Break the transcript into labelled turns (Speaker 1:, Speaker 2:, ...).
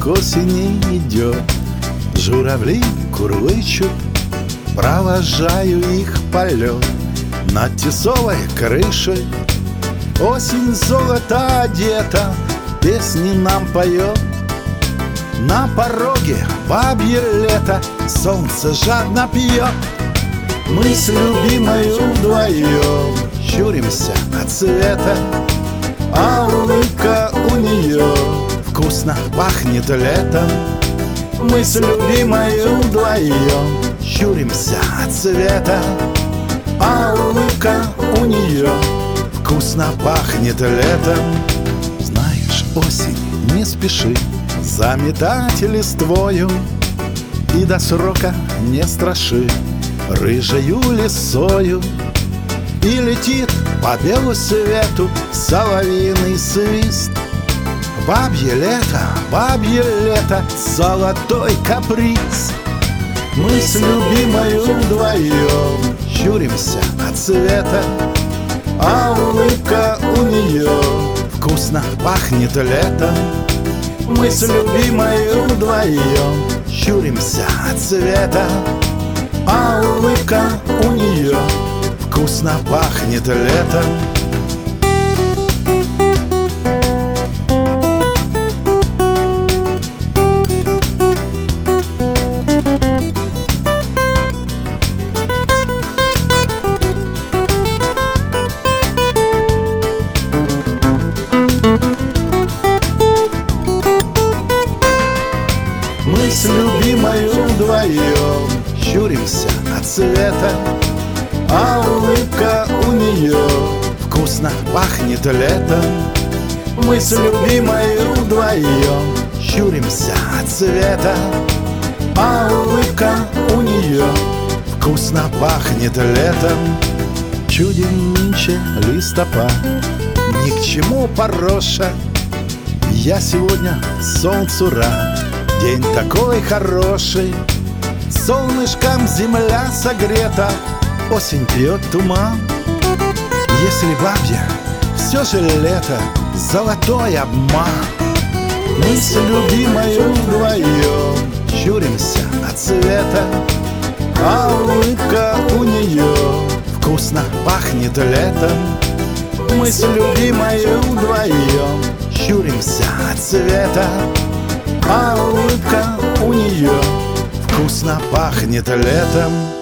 Speaker 1: осени идет, журавли курлычут, провожаю их полет над тесовой крышей. Осень золото одета, песни нам поет. На пороге бабье лето, солнце жадно пьет. Мы с любимой вдвоем щуримся от света, а улыбка у нее вкусно пахнет летом. Мы с любимой вдвоем щуримся от света, а улыбка у нее вкусно пахнет летом. Знаешь, осень, не спеши заметать листвою, и до срока не страши рыжею лисою. И летит по белу свету соловьиный свист. Бабье лето, золотой каприз. Мы с любимой вдвоем щуримся от света, а улыбка у нее вкусно пахнет летом. Мы с любимой вдвоем щуримся от света, а улыбка у нее вкусно пахнет летом. Мы с любимой вдвоем щуримся от света, а улыбка у нее вкусно пахнет летом. Мы с любимой вдвоем щуримся от света, а улыбка у нее вкусно пахнет летом. Чуден нынче листопад, ни к чему пороша. Я сегодня солнцу рад, день такой хороший. Солнышком земля согрета, осень пьет туман. Если бабье все же лето, золотой обман. Мы с любимой вдвоем щуримся от света, а улыбка у нее вкусно пахнет летом. Мы с любимой вдвоем щуримся от света, а улыбка у нее вкусно пахнет летом.